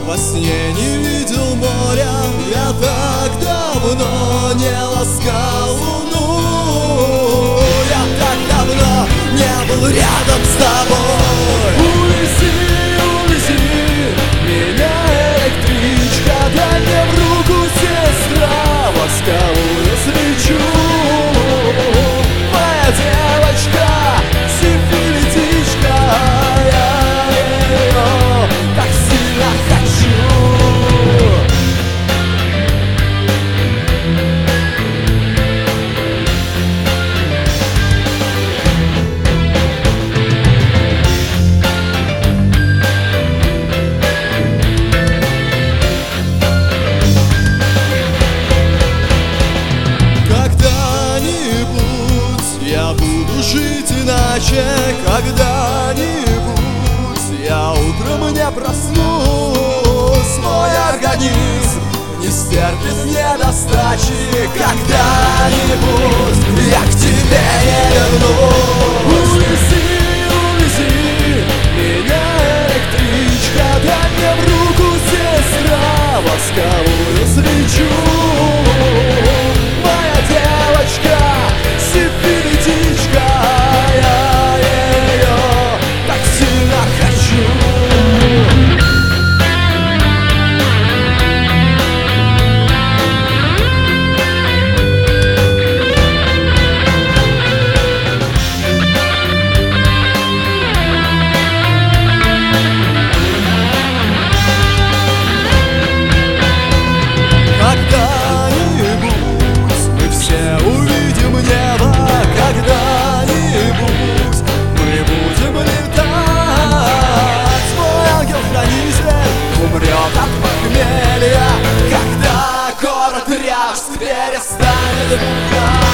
Во сне не видел моря, я так давно не ласкал луну. Я так давно не был рядом с тобой. Увези, увези меня, электричка, дай мне в руку, сестра, восковую свечу. Моя девочка, сифилитичка, я ее так сильно хочу. Я буду жить иначе, когда-нибудь я утром не проснусь. Мой организм не стерпит недостачи. Когда-нибудь я к тебе не вернусь. Увези, увези меня, электричка, дай мне в руку, сестра, восковую свечу. Моя девочка, сифилитичка, я ее так сильно хочу. Когда-нибудь мы все увидим небо, когда-нибудь мы будем летать. Мой ангел-хранитель умрет от похмелья, когда город Ряжск перестанет бухать.